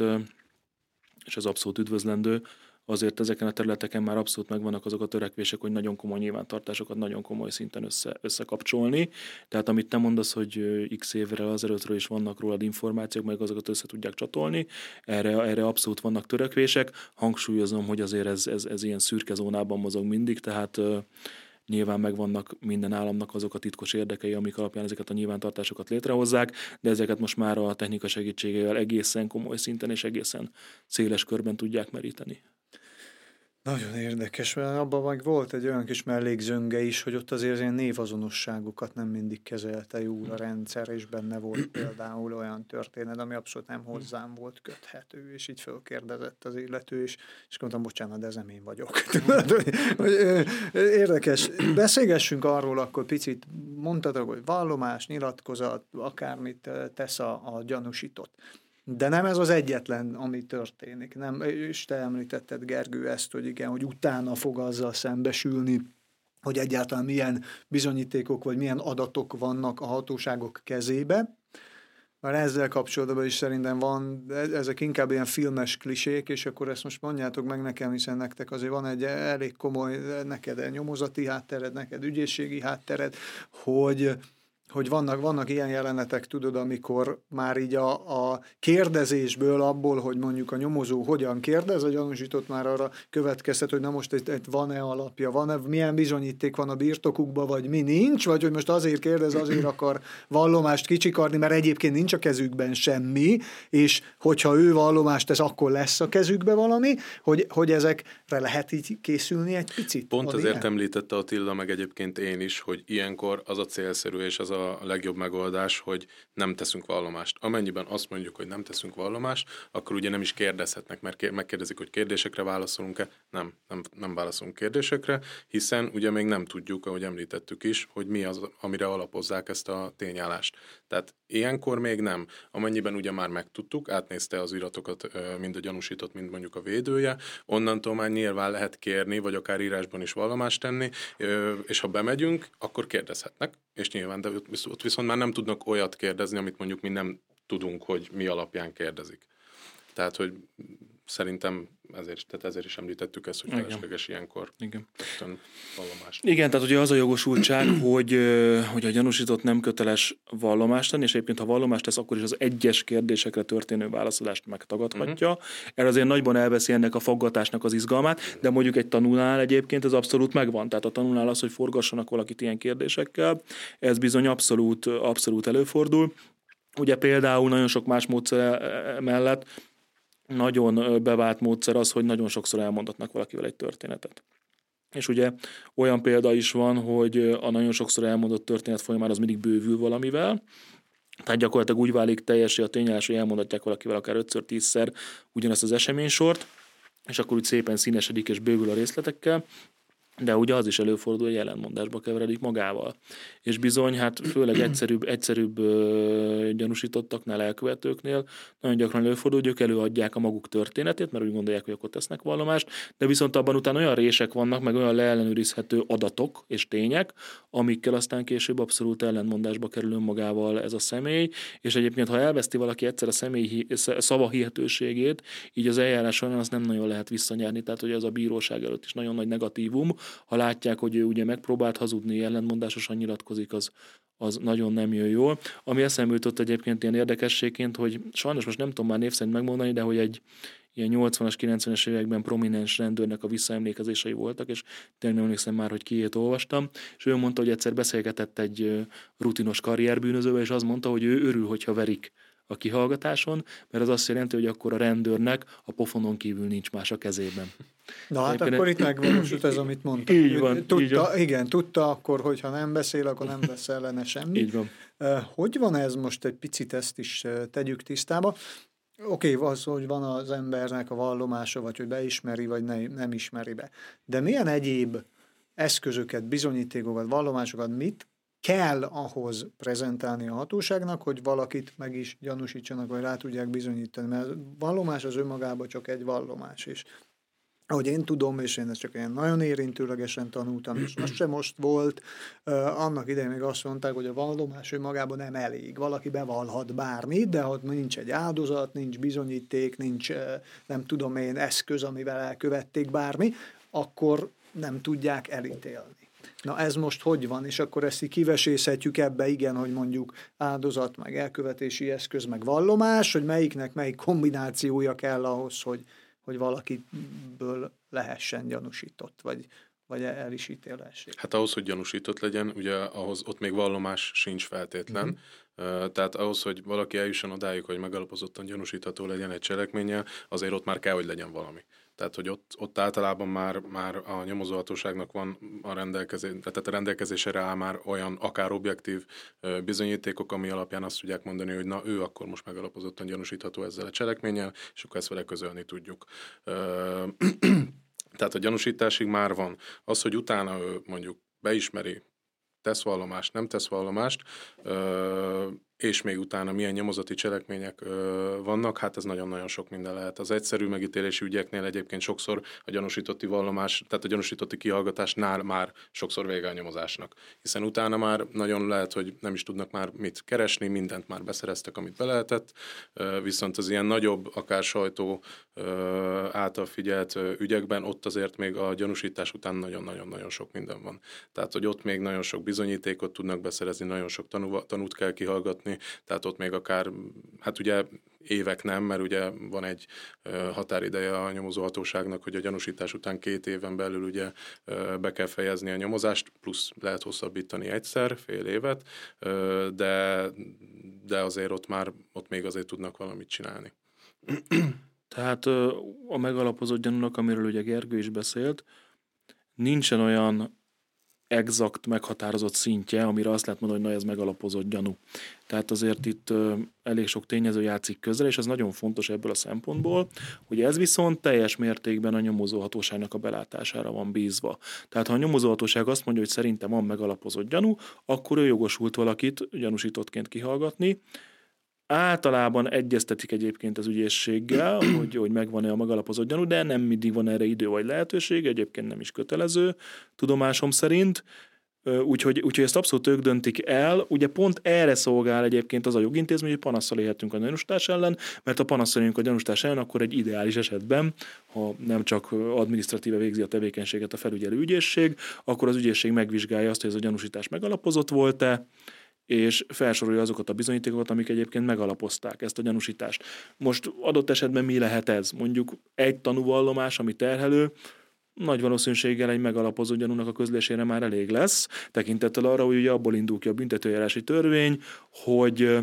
és az abszolút üdvözlendő, azért ezeken a területeken már abszolút megvannak azok a törekvések, hogy nagyon komoly nyilvántartásokat nagyon komoly szinten össze, összekapcsolni. Tehát amit te mondasz, hogy x évre azelőttről is vannak rólad információk, meg azokat össze tudják csatolni, erre, erre abszolút vannak törekvések. Hangsúlyozom, hogy azért ez, ez, ez ilyen szürke zónában mozog mindig, tehát nyilván megvannak minden államnak azok a titkos érdekei, amik alapján ezeket a nyilvántartásokat létrehozzák, de ezeket most már a technika segítségével egészen komoly szinten és egészen széles körben tudják meríteni. Nagyon érdekes, mert abban meg volt egy olyan kis mellékzönge is, hogy ott azért ilyen névazonosságokat nem mindig kezelte jól a rendszer, és benne volt például olyan történet, ami abszolút nem hozzám volt köthető, és így fölkérdezett az illető, és, és mondtam, bocsánat, de ez nem én vagyok. Érdekes. Beszélgessünk arról akkor picit, mondtad, hogy vallomás, nyilatkozat, akármit tesz a, a gyanúsított. De nem ez az egyetlen, ami történik. Nem, és te említetted, Gergő, ezt, hogy igen, hogy utána fog azzal szembesülni, hogy egyáltalán milyen bizonyítékok, vagy milyen adatok vannak a hatóságok kezébe. Már ezzel kapcsolatban is szerintem van, ezek inkább ilyen filmes klisék, és akkor ezt most mondjátok meg nekem, hiszen nektek azért van egy elég komoly, neked nyomozati háttered, neked ügyészségi háttered, hogy... hogy vannak, vannak ilyen jelenetek, tudod, amikor már így a, a kérdezésből, abból, hogy mondjuk a nyomozó hogyan kérdez, a gyanúsított már arra következtet, hogy na most egy, egy van-e alapja, van-e, milyen bizonyíték van a birtokukban, vagy mi nincs, vagy hogy most azért kérdez, azért akar vallomást kicsikarni, mert egyébként nincs a kezükben semmi, és hogyha ő vallomást tesz, akkor lesz a kezükbe valami, hogy, hogy ezekre lehet így készülni egy picit. Pont azért ilyen? Említette Attila, meg egyébként én is, hogy ilyenkor az a célszerű és az a legjobb megoldás, hogy nem teszünk vallomást. Amennyiben azt mondjuk, hogy nem teszünk vallomást, akkor ugye nem is kérdezhetnek, mert megkérdezik, hogy kérdésekre válaszolunk-e. Nem, nem, nem válaszolunk kérdésekre, hiszen ugye még nem tudjuk, ahogy említettük is, hogy mi az, amire alapozzák ezt a tényállást. Tehát ilyenkor még nem. Amennyiben ugye már megtudtuk, átnézte az iratokat mind a gyanúsított, mind mondjuk a védője, onnantól már nyilván lehet kérni, vagy akár írásban is vallomást tenni, és ha bemegyünk, akkor kérdezhetnek, és nyilván, de ott viszont már nem tudnak olyat kérdezni, amit mondjuk mi nem tudunk, hogy mi alapján kérdezik. Tehát, hogy szerintem ezért, tehát ezért is említettük ezt, hogy felesleges ilyenkor Igen. vallomást. Igen, tehát ugye az a jogosultság, hogy, hogy a gyanúsított nem köteles vallomást tenni, és egyébként ha vallomást tesz, akkor is az egyes kérdésekre történő válaszadást megtagadhatja. Uh-huh. Erre azért nagyban elveszi ennek a faggatásnak az izgalmát, de mondjuk egy tanulnál egyébként ez abszolút megvan. Tehát a tanulnál az, hogy forgassanak valakit ilyen kérdésekkel, ez bizony abszolút, abszolút előfordul. Ugye például nagyon sok más módszer mellett nagyon bevált módszer az, hogy nagyon sokszor elmondatnak valakivel egy történetet. És ugye olyan példa is van, hogy a nagyon sokszor elmondott történet folyamán az mindig bővül valamivel, tehát gyakorlatilag úgy válik teljessé a tényállás, hogy elmondatják valakivel akár ötször, tízszer ugyanezt az eseménysort, és akkor úgy szépen színesedik és bővül a részletekkel, de ugye az is előfordul, hogy ellentmondásba keveredik magával. És bizony, hát főleg egyszerűbb, egyszerűbb ö, gyanúsítottaknál, elkövetőknél nagyon gyakran előfordul, hogy ők előadják a maguk történetét, mert úgy gondolják, hogy akkor tesznek vallomást, de viszont abban után olyan rések vannak, meg olyan leellenőrizhető adatok és tények, amikkel aztán később abszolút ellentmondásba kerül önmagával ez a személy, és egyébként, ha elveszti valaki egyszer a személy szava hihetőségét, így az eljárás során azt nem nagyon lehet visszanyerni, tehát hogy ez a bíróság előtt is nagyon nagy negatívum. Ha látják, hogy ő ugye megpróbált hazudni, ellentmondásosan nyilatkozik, az, az nagyon nem jön jól. Ami eszembe jutott egyébként ilyen érdekességként, hogy sajnos most nem tudom már név szerint megmondani, de hogy egy ilyen nyolcvanas, kilencvenes években prominens rendőrnek a visszaemlékezései voltak, és tényleg nem emlékszem már, hogy kiét olvastam, és ő mondta, hogy egyszer beszélgetett egy rutinos karrierbűnözővel, és az mondta, hogy ő örül, hogyha verik a kihallgatáson, mert az azt jelenti, hogy akkor a rendőrnek a pofonon kívül nincs más a kezében. Na hát Éppen akkor itt megvalósult ez, amit mondtam. Így van, tudta, így van. Igen, tudta akkor, hogyha nem beszél, akkor nem lesz ellene semmi. Így van. Hogy van ez most, egy picit ezt is tegyük tisztába? Oké, okay, az, hogy van az embernek a vallomása, vagy hogy beismeri, vagy ne, nem ismeri be. De milyen egyéb eszközöket, bizonyítékokat, vallomásokat, mit kell ahhoz prezentálni a hatóságnak, hogy valakit meg is gyanúsítsanak, vagy rá tudják bizonyítani, mert vallomás az önmagában csak egy vallomás is. Ahogy én tudom, és én ezt csak ilyen nagyon érintőlegesen tanultam, és az sem most volt, uh, annak idején még azt mondták, hogy a vallomás önmagában nem elég. Valaki bevallhat bármit, de ha nincs egy áldozat, nincs bizonyíték, nincs uh, nem tudom én eszköz, amivel elkövették bármi, akkor nem tudják elítélni. Na ez most hogy van, és akkor ezt így kivesészhetjük ebbe, igen, hogy mondjuk áldozat, meg elkövetési eszköz, meg vallomás, hogy melyiknek melyik kombinációja kell ahhoz, hogy, hogy valakiből lehessen gyanúsított, vagy, vagy el is ítélhessék. Hát ahhoz, hogy gyanúsított legyen, ugye ahhoz ott még vallomás sincs feltétlen, mm-hmm. Tehát ahhoz, hogy valaki eljusson odáig, hogy megalapozottan gyanúsítható legyen egy cselekménnyel, azért ott már kell, hogy legyen valami. Tehát, hogy ott, ott általában már, már a nyomozóhatóságnak van a, rendelkezés, tehát a rendelkezésére áll már olyan akár objektív bizonyítékok, ami alapján azt tudják mondani, hogy na, ő akkor most megalapozottan gyanúsítható ezzel a cselekménnyel, és akkor ezt vele közölni tudjuk. Tehát a gyanúsításig már van. Az, hogy utána ő mondjuk beismeri, tesz vallomást, nem tesz vallomást, és még utána milyen nyomozati cselekmények ö, vannak, hát ez nagyon-nagyon sok minden lehet. Az egyszerű megítélési ügyeknél egyébként sokszor a gyanúsítotti vallomás, tehát a gyanúsítotti kihallgatásnál már sokszor vége a nyomozásnak. Hiszen utána már nagyon lehet, hogy nem is tudnak már mit keresni, mindent már beszereztek, amit be lehetett, ö, viszont az ilyen nagyobb, akár sajtó ö, által figyelt ö, ügyekben ott azért még a gyanúsítás után nagyon-nagyon-nagyon sok minden van. Tehát, hogy ott még nagyon sok bizonyítékot tudnak beszerezni, nagyon sok tanú, tanút kell kihallgatni, tehát ott még akár, hát ugye évek nem, mert ugye van egy határideje a nyomozóhatóságnak, hogy a gyanúsítás után két éven belül ugye be kell fejezni a nyomozást, plusz lehet hosszabbítani egyszer, fél évet, de, de azért ott már, ott még azért tudnak valamit csinálni. Tehát a megalapozott gyanúnak, amiről ugye Gergő is beszélt, nincsen olyan exakt, meghatározott szintje, amire azt lehet mondani, hogy na ez megalapozott gyanú. Tehát azért itt ö, elég sok tényező játszik közel, és ez nagyon fontos ebből a szempontból, hogy ez viszont teljes mértékben a nyomozóhatóságnak a belátására van bízva. Tehát ha a nyomozóhatóság azt mondja, hogy szerintem van megalapozott gyanú, akkor ő jogosult valakit gyanúsítottként kihallgatni. Általában egyeztetik egyébként az ügyészséggel, hogy, hogy megvan-e a megalapozott gyanú, de nem mindig van erre idő vagy lehetőség, egyébként nem is kötelező, tudomásom szerint. Úgyhogy, úgyhogy ezt abszolút ők döntik el. Ugye pont erre szolgál egyébként az a jogintézmény, hogy panasszal élhetünk a gyanúsítás ellen, mert ha panasszal élünk a gyanúsítás ellen, akkor egy ideális esetben, ha nem csak adminisztratíve végzi a tevékenységet a felügyelő ügyészség, akkor az ügyészség megvizsgálja azt, hogy ez a gyanúsítás megalapozott volt-e, és felsorolja azokat a bizonyítékokat, amik egyébként megalapozták ezt a gyanúsítást. Most adott esetben mi lehet ez? Mondjuk egy tanúvallomás, ami terhelő, nagy valószínűséggel egy megalapozott gyanúnak a közlésére már elég lesz, tekintettel arra, hogy ugye abból indul ki a büntetőeljárási törvény, hogy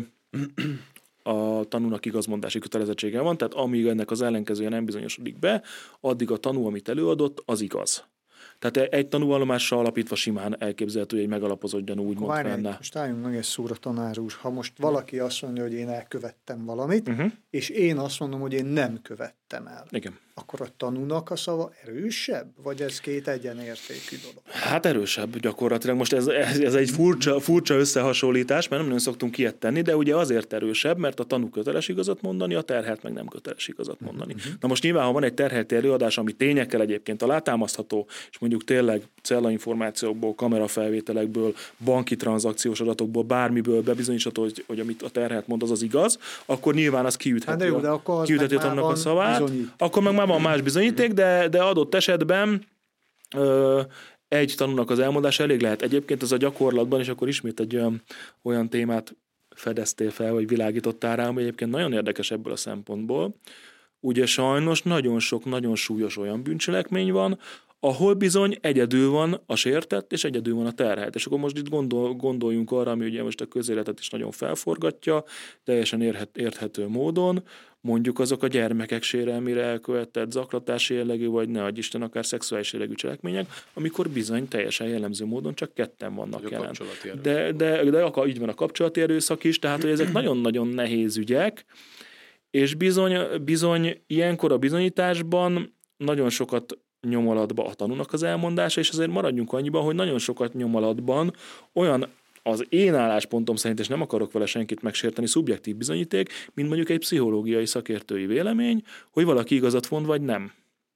a tanúnak igazmondási kötelezettsége van, tehát amíg ennek az ellenkezője nem bizonyosodik be, addig a tanú, amit előadott, az igaz. Tehát egy tanúvallomással alapítva simán elképzelhető, hogy egy megalapozott gyanú úgymond fenne. Most álljunk meg egy szóra, tanár úr. Ha most valaki azt mondja, hogy én elkövettem valamit, uh-huh. és én azt mondom, hogy én nem követtem el. Igen. Akkor a tanúnak a szava erősebb? Vagy ez két egyenértékű dolog? Hát erősebb gyakorlatilag. Most ez, ez, ez egy furcsa, furcsa összehasonlítás, mert nem nagyon szoktunk ilyet tenni, de ugye azért erősebb, mert a tanú köteles igazat mondani, a terhelt meg nem köteles igazat mondani. Uh-huh. Na most nyilván, ha van egy terhelti előadás, ami tényekkel egyébként alátámasztható, és mondjuk tényleg cellainformációkból, kamerafelvételekből, banki tranzakciós adatokból, bármiből bebizonyítható, hogy, hogy amit a terhelt mond, az az igaz, akkor nyilván az kiütheti, hát jó, a, kiütheti a tanúnak a szavát, bizonyít. Akkor meg már van más bizonyíték, de, de adott esetben ö, egy tanúnak az elmondása elég lehet. Egyébként ez a gyakorlatban, és akkor ismét egy olyan, olyan témát fedeztél fel, vagy világítottál rá, ami egyébként nagyon érdekes ebből a szempontból. Ugye sajnos nagyon sok, nagyon súlyos olyan bűncselekmény van, ahol bizony egyedül van a sértett, és egyedül van a terhelt. És akkor most itt gondol, gondoljunk arra, ami ugye most a közéletet is nagyon felforgatja, teljesen érhet, érthető módon, mondjuk azok a gyermekek sérelmére elkövetett zaklatási jellegű, vagy ne adj Isten, akár szexuális jellegű cselekmények, amikor bizony teljesen jellemző módon csak ketten vannak jelen. De, de, de akar, így van a kapcsolati erőszak is, tehát hogy ezek nagyon-nagyon nehéz ügyek, és bizony, bizony ilyenkor a bizonyításban nagyon sokat nyom alatba a tanúnak az elmondása, és azért maradjunk annyiban, hogy nagyon sokat nyom alatban olyan az én álláspontom szerint, és nem akarok vele senkit megsérteni, szubjektív bizonyíték, mint mondjuk egy pszichológiai szakértői vélemény, hogy valaki igazat mond, vagy nem.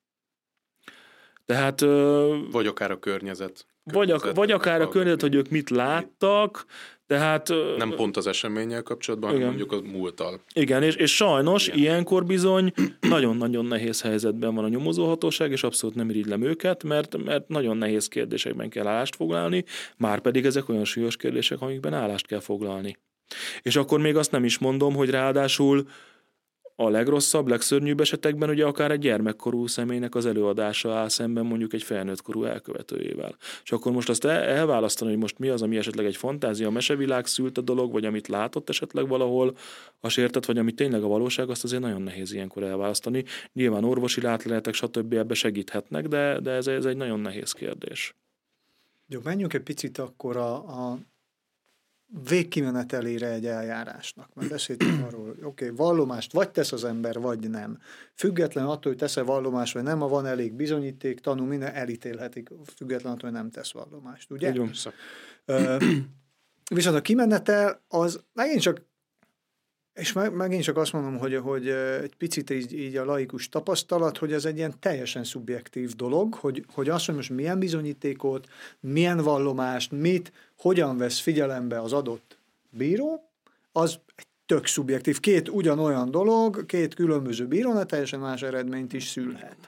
Tehát... Vagy akár a környezet. Vagy, a, vagy akár a környezet, hogy ők mit láttak, tehát... Nem pont az eseménnyel kapcsolatban, hanem mondjuk a múlttal. Igen, és, és sajnos igen. Ilyenkor bizony nagyon-nagyon nehéz helyzetben van a nyomozóhatóság, és abszolút nem irigylem őket, mert, mert nagyon nehéz kérdésekben kell állást foglalni, már pedig ezek olyan súlyos kérdések, amikben állást kell foglalni. És akkor még azt nem is mondom, hogy ráadásul a legrosszabb, legszörnyűbb esetekben ugye akár egy gyermekkorú személynek az előadása áll szemben mondjuk egy felnőttkorú elkövetőjével. És akkor most azt el, elválasztani, hogy most mi az, ami esetleg egy fantázia, mesevilág szült a dolog, vagy amit látott esetleg valahol a sértett, vagy ami tényleg a valóság, azt azért nagyon nehéz ilyenkor elválasztani. Nyilván orvosi látleletek, stb. Ebbe segíthetnek, de, de ez, ez egy nagyon nehéz kérdés. Jó, menjünk egy picit akkor a, a végkimenetelére egy eljárásnak. Mert beszéltünk arról, hogy oké, okay, vallomást vagy tesz az ember, vagy nem. Független attól, hogy tesz-e vallomást, vagy nem, ha van elég bizonyíték, tanú, minden elítélhetik, független attól, hogy nem tesz vallomást. Ugye? Így van. Uh, viszont a kimenetel az megint csak, és megint csak azt mondom, hogy, hogy egy picit így, így a laikus tapasztalat, hogy ez egy ilyen teljesen szubjektív dolog, hogy, hogy azt, hogy most milyen bizonyítékot, milyen vallomást, mit, hogyan vesz figyelembe az adott bíró, az egy tök szubjektív. Két ugyanolyan dolog, két különböző bírónál teljesen más eredményt is szülhet.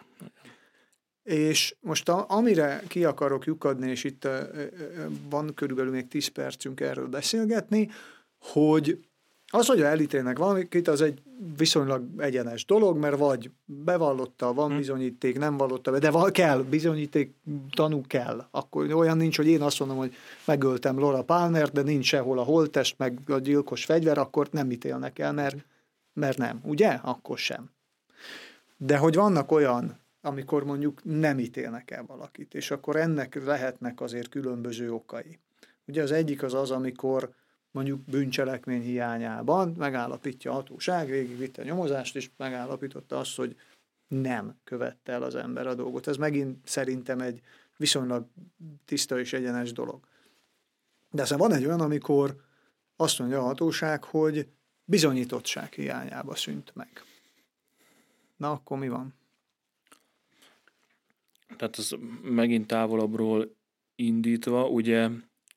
És most a, amire ki akarok lyukadni, és itt van körülbelül még tíz percünk erről beszélgetni, hogy az, hogy elítélnek valamit, az egy viszonylag egyenes dolog, mert vagy bevallotta, van bizonyíték, nem vallotta be, de val- kell, bizonyíték, tanú kell. Akkor olyan nincs, hogy én azt mondom, hogy megöltem Laura Palmert, de nincs sehol a holttest, meg a gyilkos fegyver, akkor nem ítélnek el, mert, mert nem. Ugye? Akkor sem. De hogy vannak olyan, amikor mondjuk nem ítélnek el valakit, és akkor ennek lehetnek azért különböző okai. Ugye az egyik az az, amikor mondjuk bűncselekmény hiányában megállapítja a hatóság, végigvitte a nyomozást, és megállapította azt, hogy nem követte el az ember a dolgot. Ez megint szerintem egy viszonylag tiszta és egyenes dolog. De aztán van egy olyan, amikor azt mondja a hatóság, hogy bizonyítottság hiányába szűnt meg. Na, akkor mi van? Tehát ez megint távolabbról indítva, ugye,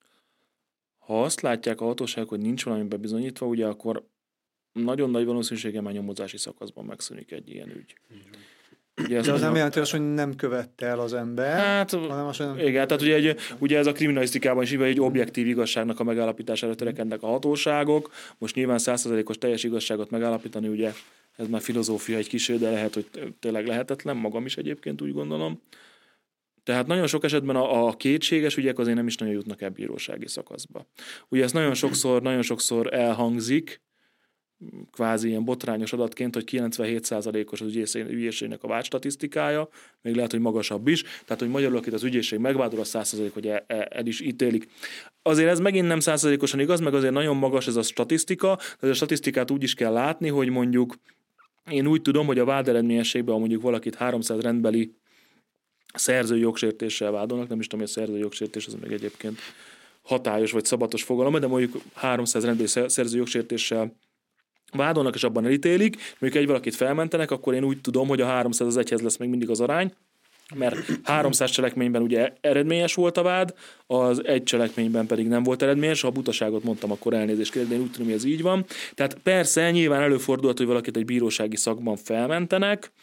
ha azt látják a hatóság, hogy nincs valami bebizonyítva, ugye akkor nagyon nagy valószínűséggel már nyomozási szakaszban megszűnik egy ilyen ügy. Ugye de az nem jelenti azt, hogy nem követte el az ember, hát, hanem azt, hogy nem igen, tehát ugye, egy, ugye ez a kriminalisztikában is egy objektív igazságnak a megállapítására törekednek a hatóságok. Most nyilván száz százalékos teljes igazságot megállapítani, ugye ez már filozófia egy kicsit, de lehet, hogy tényleg lehetetlen, magam is egyébként úgy gondolom. Tehát nagyon sok esetben a, a kétséges ügyek azért nem is nagyon jutnak el bírósági szakaszba. Ugye ez nagyon sokszor, nagyon sokszor elhangzik, kvázi ilyen botrányos adatként, hogy kilencvenhét százalékos az ügyészségnek a vád statisztikája, még lehet, hogy magasabb is, tehát hogy magyarul, akit az ügyészség megvádol, az száz százalék, hogy el, el is ítélik. Azért ez megint nem száz százalékosan igaz, meg azért nagyon magas ez a statisztika, de a statisztikát úgy is kell látni, hogy mondjuk én úgy tudom, hogy a vád eredményességben, ha mondjuk valakit háromszáz rendbeli szerzői jogsértéssel vádolnak, nem is tudom, hogy a szerzői jogsértés az meg egyébként hatályos vagy szabatos fogalom, de mondjuk háromszáz rendbeli szerzői jogsértéssel vádolnak, és abban elítélik, mondjuk egy valakit felmentenek, akkor én úgy tudom, hogy a háromszáz az egyhez lesz még mindig az arány, mert háromszáz cselekményben ugye eredményes volt a vád, az egy cselekményben pedig nem volt eredményes, ha a butaságot mondtam, akkor elnézést kérek, de én úgy tudom, hogy ez így van. Tehát persze nyilván előfordulhat, hogy valakit egy bírósági szakban felmentenek,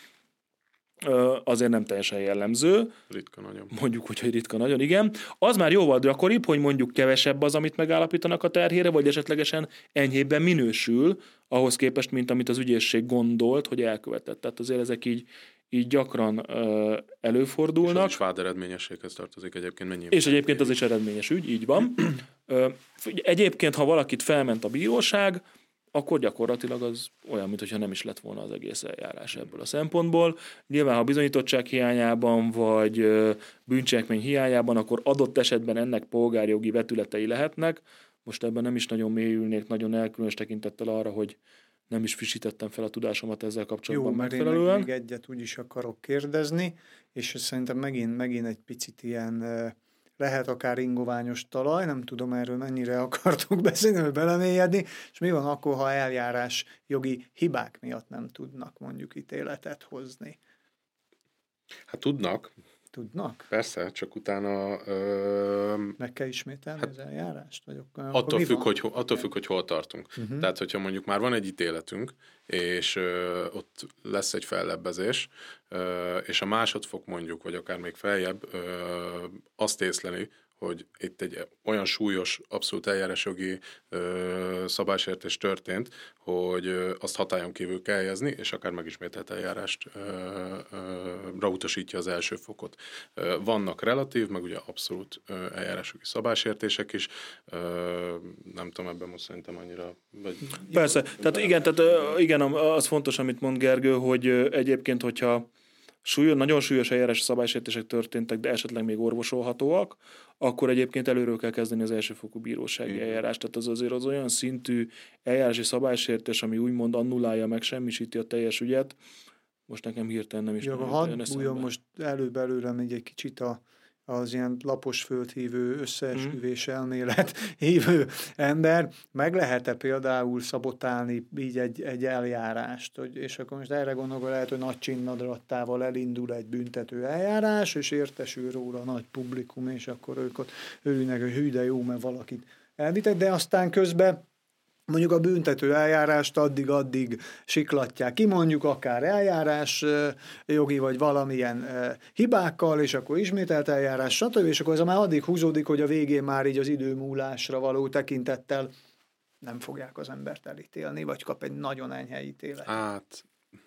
azért nem teljesen jellemző. Ritka nagyon. Mondjuk, hogy ritka nagyon, igen. Az már jóval gyakoribb, hogy mondjuk kevesebb az, amit megállapítanak a terhére, vagy esetlegesen enyhébben minősül, ahhoz képest, mint amit az ügyészség gondolt, hogy elkövetett. Tehát azért ezek így, így gyakran uh, előfordulnak. És az is vád eredményességhez tartozik egyébként. Mennyi és egyébként az is eredményes ügy, így van. uh, egyébként, ha valakit felment a bíróság, akkor gyakorlatilag az olyan, mintha nem is lett volna az egész eljárás ebből a szempontból. Nyilván, ha bizonyítottság hiányában, vagy bűncselekmény hiányában, akkor adott esetben ennek polgárjogi vetületei lehetnek. Most ebben nem is nagyon mélyülnék, nagyon elkülönös tekintettel arra, hogy nem is frissítettem fel a tudásomat ezzel kapcsolatban jó, megfelelően. Jó, mert még egyet úgy is akarok kérdezni, és szerintem megint, megint egy picit ilyen... lehet akár ingoványos talaj, nem tudom erről mennyire akartok beszélni, vagy belemélyedni, és mi van akkor, ha eljárás jogi hibák miatt nem tudnak mondjuk ítéletet hozni? Hát tudnak. Tudnak? Persze, csak utána... Ö... Meg kell ismételni hát, az eljárást? Vagy akkor, attól, függ, hogy, attól függ, hogy hol tartunk. Uh-huh. Tehát, hogyha mondjuk már van egy ítéletünk, és ö, ott lesz egy fellebbezés, ö, és a másodfok mondjuk, vagy akár még feljebb ö, azt észleli, hogy itt egy olyan súlyos, abszolút eljárásjogi ö, szabálysértés történt, hogy ö, azt hatályon kívül kell helyezni, és akár megismételt eljárást ö, ö, rautasítja az első fokot. Ö, vannak relatív, meg ugye abszolút ö, eljárásjogi szabálysértések is. Ö, nem tudom, ebben most szerintem annyira... Vagy... Persze, tehát igen, tehát igen, az fontos, amit mond Gergő, hogy egyébként, hogyha súlyos, nagyon súlyos eljárási szabálysértések történtek, de esetleg még orvosolhatóak, akkor egyébként előről kell kezdeni az elsőfokú bírósági mm. eljárást. Tehát az azért az olyan szintű eljárási szabálysértés, ami úgymond annulálja, meg semmisíti a teljes ügyet. Most nekem hirtelen nem is ja, hadd bújjon most előbb-előre még egy kicsit a, az ilyen lapos földhívő összeesküvés mm. elmélet hívő ember. Meg lehet-e például szabotálni így egy, egy eljárást? Hogy, és akkor most erre gondolok, hogy lehet, hogy nagy csinnadrattával elindul egy büntető eljárás, és értesül róla a nagy publikum, és akkor ők ott örülnek, hogy hű, de jó, mert valakit elvitek, de aztán közben mondjuk a büntető eljárást addig-addig siklatják ki, mondjuk akár eljárás jogi, vagy valamilyen hibákkal, és akkor ismételt eljárás, stb. És akkor ez már addig húzódik, hogy a végén már így az időmúlásra való tekintettel nem fogják az embert elítélni, vagy kap egy nagyon enyhe ítélet. Hát...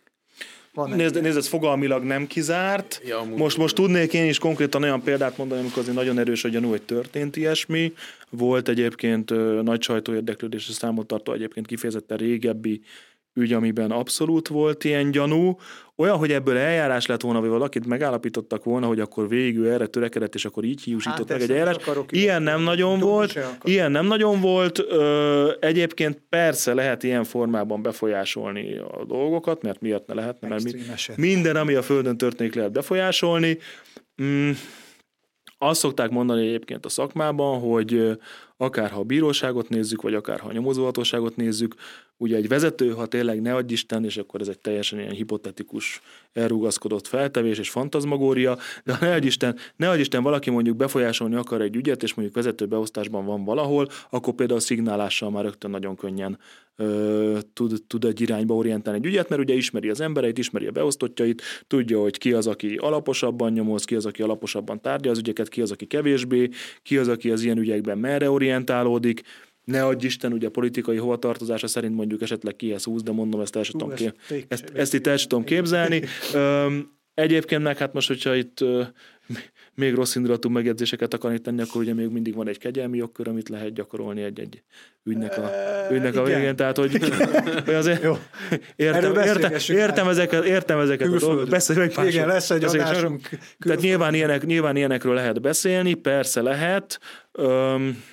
Nézd, nézd, ez fogalmilag nem kizárt. Ja, most, most tudnék én is konkrétan olyan példát mondani, amikor azért nagyon erős a gyanú, hogy történt ilyesmi. Volt egyébként ö, nagy sajtóérdeklődésre számot tartó, egyébként kifejezetten régebbi ügy, amiben abszolút volt ilyen gyanú, olyan, hogy ebből eljárás lett volna, vagy valakit megállapítottak volna, hogy akkor végül erre törekedett, és akkor így hiúsított hát meg egy eljárás. Ilyen nem nagyon volt, ilyen nem nagyon volt. Ö, egyébként persze lehet ilyen formában befolyásolni a dolgokat, mert miért ne lehetne, mert mi, minden, ami a Földön történik, lehet befolyásolni. Mm, azt szokták mondani egyébként a szakmában, hogy akárha a bíróságot nézzük, vagy akárha a nyomozóhatóságot nézzük, ugye egy vezető, ha tényleg ne adj Isten, és akkor ez egy teljesen ilyen hipotetikus, elrugaszkodott feltevés és fantazmagória, de ne adj Isten, ne adj Isten, valaki mondjuk befolyásolni akar egy ügyet, és mondjuk vezetőbeosztásban van valahol, akkor például a szignálással már rögtön nagyon könnyen ö, tud, tud egy irányba orientálni egy ügyet, mert ugye ismeri az embereit, ismeri a beosztottjait, tudja, hogy ki az, aki alaposabban nyomoz, ki az, aki alaposabban tárgya az ügyeket, ki az, aki kevésbé, ki az, aki az ilyen ügyekben merre orientálódik. Ne adj Isten, ugye a politikai hovatartozása szerint mondjuk esetleg kihez húz, de mondom, ezt el sem tudom, kép... ezt, ezt itt el sem tudom képzelni. Üm, egyébként meg hát most, hogyha itt uh, még rossz indulatú megjegyzéseket akarni tenni, akkor ugye még mindig van egy kegyelmi jogkör, amit lehet gyakorolni egy-egy ügynek a, ügynek a végén. Tehát, hogy, hogy azért Jó. értem, értem, értem ezeket, értem ezeket a dolgokat. Beszéljünk pár igen, lesz egy adásunk. Tehát nyilván, ilyenek, nyilván ilyenekről lehet beszélni, persze lehet. Um,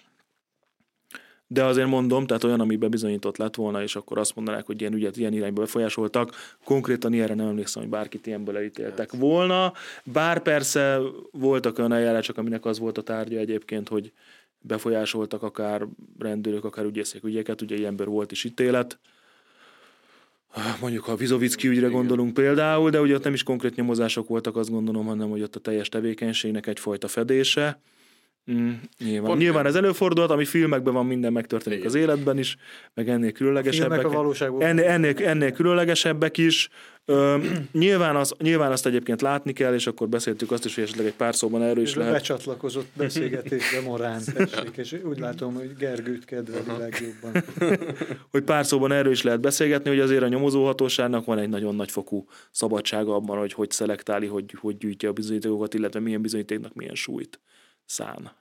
De azért mondom, tehát olyan, amiben bizonyított lett volna, és akkor azt mondanák, hogy ilyen ügyet ilyen irányba befolyásoltak. Konkrétan ilyenre nem emlékszem, hogy bárkit ilyenből elítéltek volna. Bár persze voltak olyan eljárások, aminek az volt a tárgya egyébként, hogy befolyásoltak akár rendőrök, akár ügyészek ügyeket, ugye ilyenből volt is ítélet. Mondjuk a Vizovicki ügyre gondolunk például, de ugye ott nem is konkrét nyomozások voltak, azt gondolom, hanem hogy ott a teljes tevékenységnek egyfajta fedése. Mm, nyilván. nyilván ez előfordulhat, ami filmekben van, minden megtörténik igen. Az életben is, meg ennél különlegesebbek. Ennél, ennél, ennél különlegesebbek is. Ö, nyilván, az, nyilván azt egyébként látni kell, és akkor beszéltük azt is, hogy esetleg egy pár szóban erről is lehet. Becsatlakozott beszélgetésbe Morán, tessék, és úgy látom, hogy Gergőt kedveli legjobban. Hogy pár szóban erről is lehet beszélgetni, hogy azért a nyomozóhatóságnak van egy nagyon nagy fokú szabadsága abban, hogy hogy szelektáli, hogy, hogy gyűjtje a bizonyítékokat, illetve milyen bizonyítéknak milyen súlyt szán.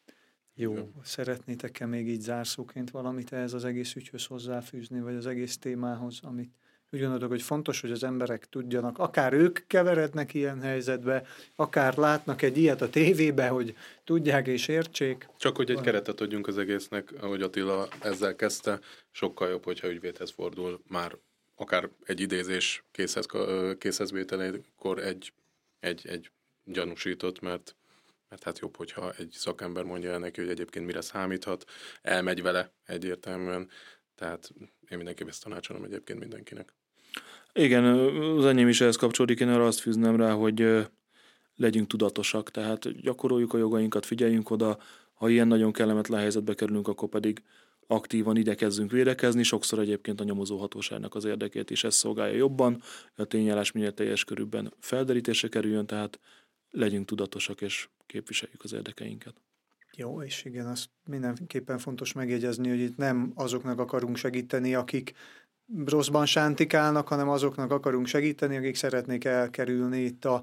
Jó, Jó. Szeretnétek-e még így zárszóként valamit ehhez az egész ügyhöz hozzáfűzni, vagy az egész témához, amit úgy gondolok, hogy fontos, hogy az emberek tudjanak, akár ők keverednek ilyen helyzetbe, akár látnak egy ilyet a tévébe, hogy tudják és értsék. Csak hogy egy keretet adjunk az egésznek, ahogy Attila ezzel kezdte, sokkal jobb, hogyha ügyvédhez fordul már akár egy idézés készhez, készhezvételekor egy, egy, egy gyanúsított, mert mert hát jobb, hogyha egy szakember mondja el neki, hogy egyébként mire számíthat, elmegy vele egyértelműen, tehát én mindenképp ezt tanácsolom egyébként mindenkinek. Igen, az enyém is ehhez kapcsolódik, én arra azt fűzném rá, hogy legyünk tudatosak, tehát gyakoroljuk a jogainkat, figyeljünk oda, ha ilyen nagyon kellemetlen helyzetbe kerülünk, akkor pedig aktívan igyekezzünk védekezni, sokszor egyébként a nyomozóhatóságnak az érdekét is ez szolgálja jobban, a tényállás minél teljes körülben felderítésre kerüljön, tehát legyünk tudatosak és képviseljük az érdekeinket. Jó, és igen, azt mindenképpen fontos megjegyezni, hogy itt nem azoknak akarunk segíteni, akik rosszban sántikálnak, hanem azoknak akarunk segíteni, akik szeretnék elkerülni itt a,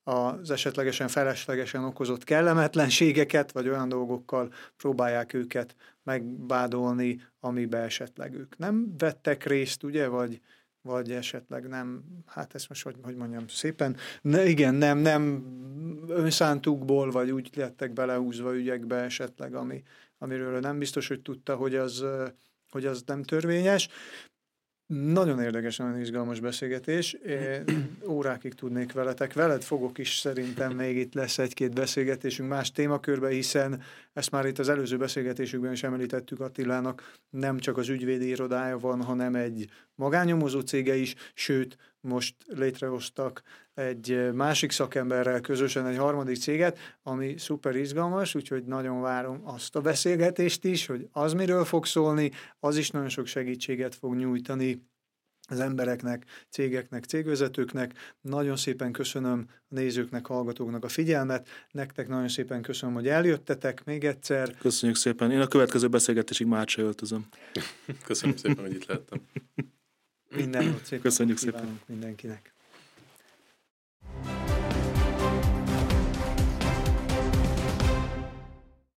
az esetlegesen feleslegesen okozott kellemetlenségeket, vagy olyan dolgokkal próbálják őket megvádolni, amiben esetleg ők nem vettek részt, ugye, vagy vagy esetleg nem, hát ezt most hogy, hogy mondjam szépen, ne, igen, nem, nem önszántukból, vagy úgy lettek belehúzva ügyekbe esetleg, ami, amiről nem biztos, hogy tudta, hogy az, hogy az nem törvényes. Nagyon érdekes, nagyon izgalmas beszélgetés. Én órákig tudnék veletek. Veled fogok is, szerintem még itt lesz egy-két beszélgetésünk más témakörben, hiszen ezt már itt az előző beszélgetésükben is említettük, Attilának nem csak az ügyvédi irodája van, hanem egy magánnyomozó cége is, sőt, most létrehoztak egy másik szakemberrel közösen egy harmadik céget, ami szuper izgalmas, úgyhogy nagyon várom azt a beszélgetést is, hogy az miről fog szólni, az is nagyon sok segítséget fog nyújtani az embereknek, cégeknek, cégvezetőknek. Nagyon szépen köszönöm a nézőknek, hallgatóknak a figyelmet. Nektek nagyon szépen köszönöm, hogy eljöttetek még egyszer. Köszönjük szépen. Én a következő beszélgetésig már se öltözöm. Köszönöm szépen, hogy itt lehettem. Minden jót szépen. Köszönjük szépen mindenkinek.